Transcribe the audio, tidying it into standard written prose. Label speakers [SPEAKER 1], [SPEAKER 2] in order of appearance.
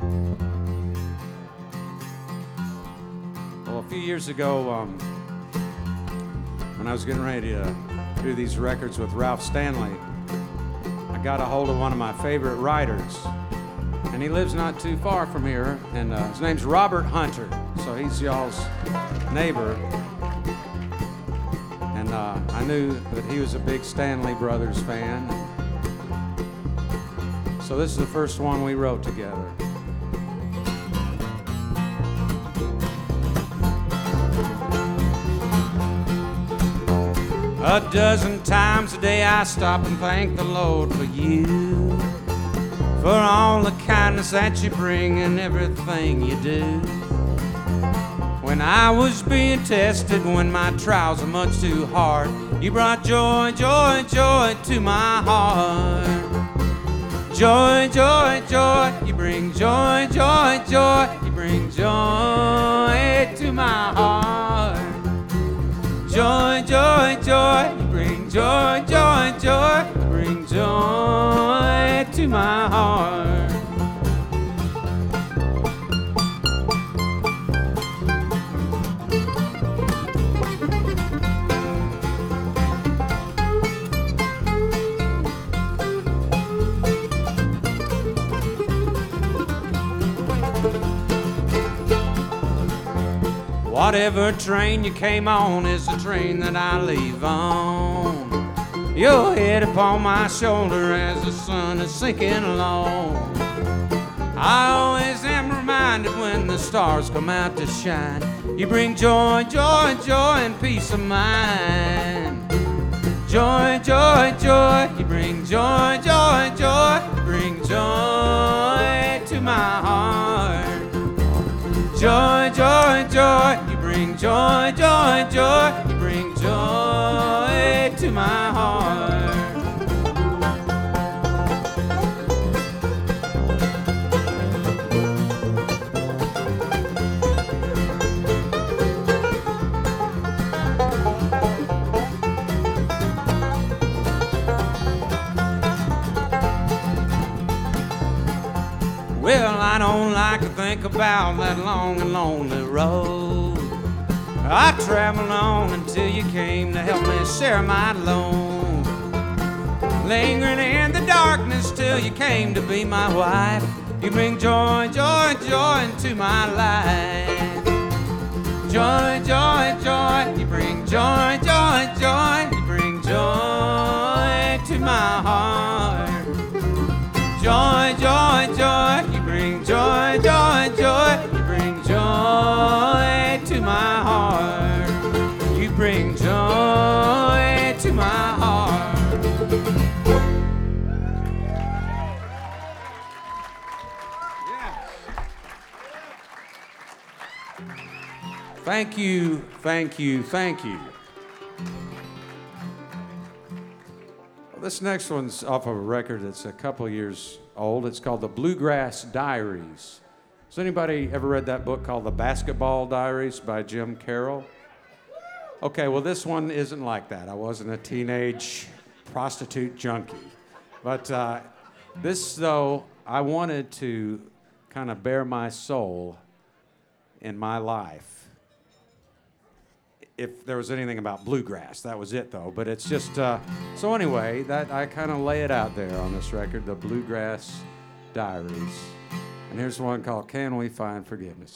[SPEAKER 1] Well, a few years ago, when I was getting ready to do these records with Ralph Stanley, I got a hold of one of my favorite writers, and he lives not too far from here, and his name's Robert Hunter, so he's y'all's neighbor. And I knew that he was a big Stanley Brothers fan, so this is the first one we wrote together. A dozen times a day I stop and thank the Lord for you, for all the kindness that you bring in everything you do. When I was being tested, when my trials were much too hard, you brought joy, joy, joy to my heart. Joy, joy, joy, you bring joy, joy, joy, you bring joy to my heart. Joy, joy, joy, you bring joy, joy, joy, you bring joy to my heart. Whatever train you came on is the train that I leave on. Your head upon my shoulder as the sun is sinking low. I always am reminded when the stars come out to shine. You bring joy, joy, joy, and peace of mind. Joy, joy, joy, you bring joy, joy, joy, you bring joy to my heart. Joy, joy, joy, you bring joy, joy, joy, you bring joy to my heart. Well, I don't like to think about that long and lonely road I traveled on until you came to help me share my load. Lingering in the darkness till you came to be my wife. You bring joy, joy, joy into my life. Joy, joy, joy, you bring joy, joy, joy, you bring joy to my heart. Joy, joy, joy, you bring joy, joy, joy, you bring joy to my heart. You bring joy to my heart. Thank you, thank you, thank you. This next one's off of a record that's a couple years old. It's called The Bluegrass Diaries. Has anybody ever read that book called The Basketball Diaries by Jim Carroll? Okay, well, this one isn't like that. I wasn't a teenage prostitute junkie. But this, though, I wanted to kind of bare my soul in my life. If there was anything about bluegrass, that was it, though. But it's just, so anyway, that I kind of lay it out there on this record, The Bluegrass Diaries. And here's one called Can We Find Forgiveness?